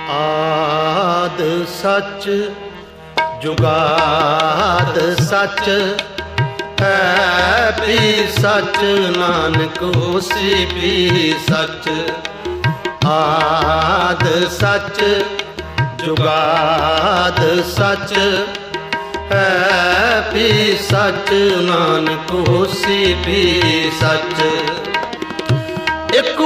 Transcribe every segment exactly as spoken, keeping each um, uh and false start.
आद सच जुगाद सच है भी सच नानक होसी भी सच। आद सच जुगाद सच है भी सच नानक होसी भी सच। एक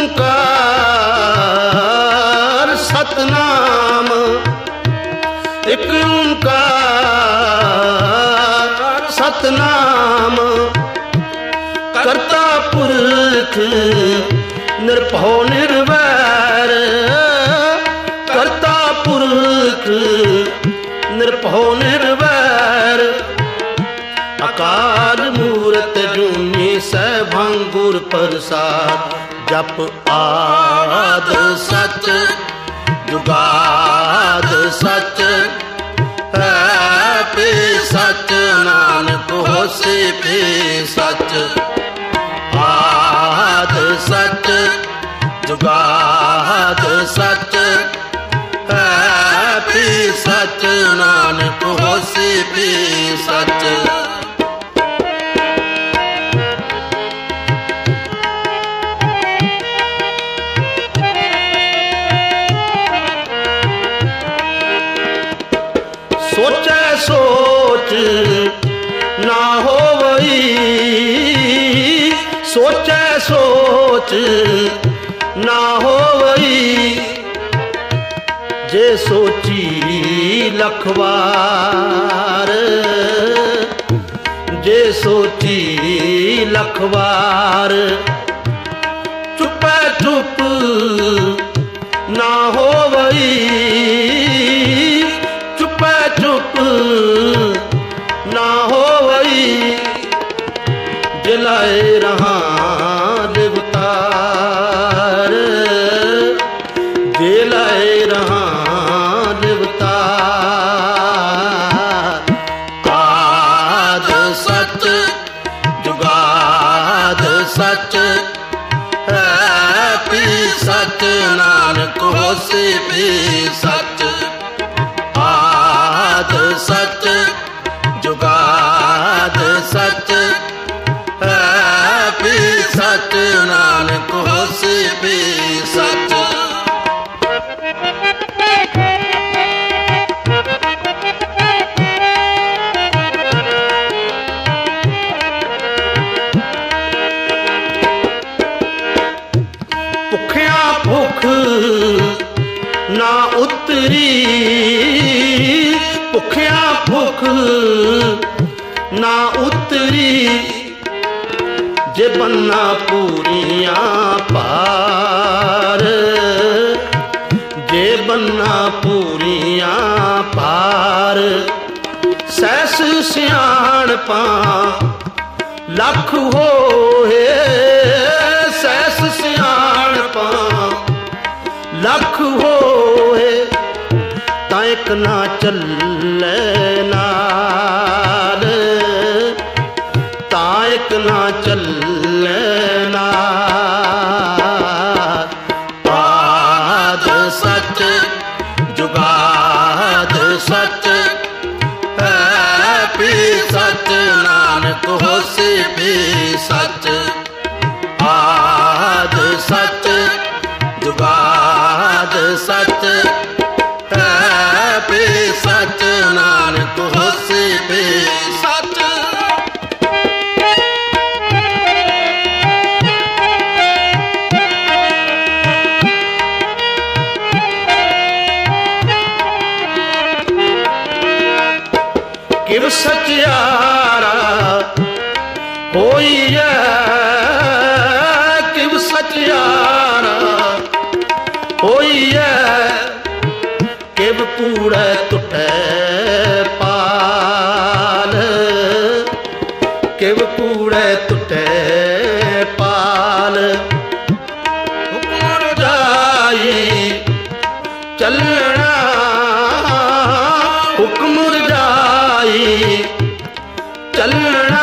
ओंकार सतनाम एक ओंकार सतनाम करता पुरख निरभौ निर्वैर। करता पुरख निरभौ निर्वैर अकाल मूरत जूनी सहभं गुर प्रसाद। जप आद सच जुगाद सच है भी सच नानक होसी भी सच। आद सच जुगाद सच है भी सच नानक होसी भी सच। सोचै सोच ना होवई सोचै सोच ना होवई जे सोची लख बार। जे सोची लख बार चुपै चुप ना होवई चुप ना होवई जिलाए रहा देवतार। जिलाए रहा देवतार। आद सच जुगाद सच है भी सच नानक होसी भी सच। आद सच जुगाद सच है भी सच नानक होसी भी सच। भुखिया भुख ना उतरी भुखिया भुख ना उतरी जे बन्ना पूरियां पार। जे बन्ना पूरियां पार सैस सियाणपा लख होए। सैस सियाणपा लख होए तां इक ना चले नाल। तां इक ना चले नाल। आद सच जुगाद सच है भी सच नानक होसी भी सच। आद सच जुगाद सच है भी सच नानक होसी भी सच। किव सचियारा होई है किव सचियारा होई है किव कूड़े टुटे पाल। किव कूड़े टुटे पाल हुक्म जाई चलना हुक्म जाई चलना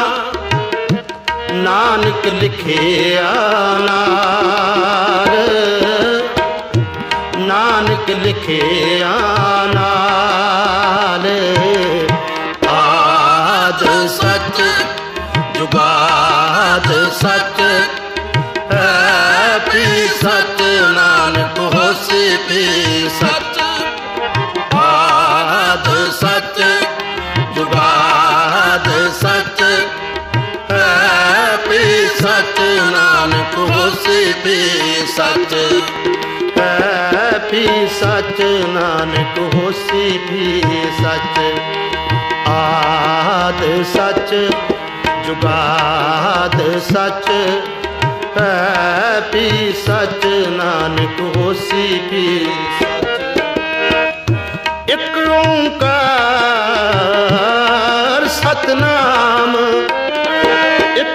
नानक लिखे नार। नानक ਨਾਨਕ ਲਿਖਿਆ ਨਾਲ। ਆਦ ਸੱਚ ਜੁਗਾਦ ਸੱਚ ਹੈ ਪੀ ਸੱਚ ਨਾਨਕ ਹੋਸੀ ਪੀ ਸੱਚ। ਆਦ ਸੱਚ ਜੁਗਾਦ ਸੱਚ ਹੈ ਪੀ ਸੱਚ ਨਾਨਕ ਹੋਸੀ ਪੀ ਸੱਚ। ਹੈ ਪੀ ਸੱਚ ਨਾਨਕ ਹੋਸੀ ਪੀ ਸੱਚ। ਆਦ ਸੱਚ ਜੁਗਾਦ ਸੱਚ ਹੈ ਪੀ ਸੱਚ ਨਾਨਕ ਹੋਸੀ ਪੀ ਸੱਚ। ਇਕ ਓੰਕਾਰ ਸਤਨਾਮ ਇਕ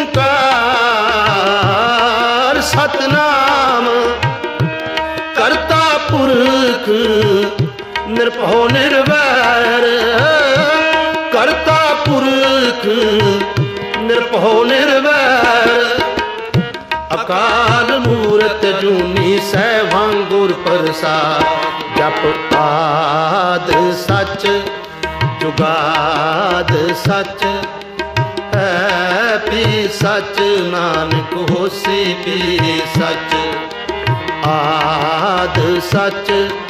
ਓੰਕਾਰ ਸਤਨਾਮ ਕਰਤਾ ਪੁਰਖ ਨਿਰਭਉ ਨਿਰਵੈਰ। ਕਰਤਾ ਪੁਰਖ ਨਿਰਭਉ ਨਿਰਵੈਰ ਅਕਾਲ ਮੂਰਤ ਜੂਨੀ ਸੈਭੰ ਗੁਰ ਪ੍ਰਸਾਦ। ਜਪ ਆਦ ਸੱਚ ਜੁਗਾਦ ਸੱਚ ਹੈ ਪੀ ਸੱਚ ਨਾਨਕ ਹੋਸੀ ਪੀ ਸੱਚ। ਆਦ ਸੱਚ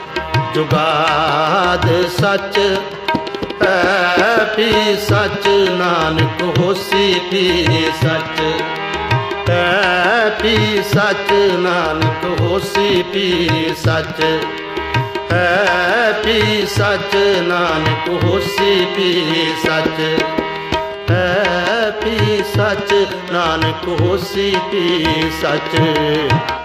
ਜੁਗਾਦ ਸੱਚ ਹੈ ਪੀ ਸੱਚ ਨਾਨਕ ਹੋਸੀ ਪੀ ਸੱਚ। ਹੈ ਪੀ ਸੱਚ ਨਾਨਕ ਹੋਸੀ ਪੀ ਸੱਚ। ਹੈ ਪੀ ਸੱਚ ਨਾਨਕ ਹੋਸੀ ਪੀ ਸੱਚ। ਹੈ ਪੀ ਸੱਚ ਨਾਨਕ ਹੋਸੀ ਪੀ ਸੱਚ।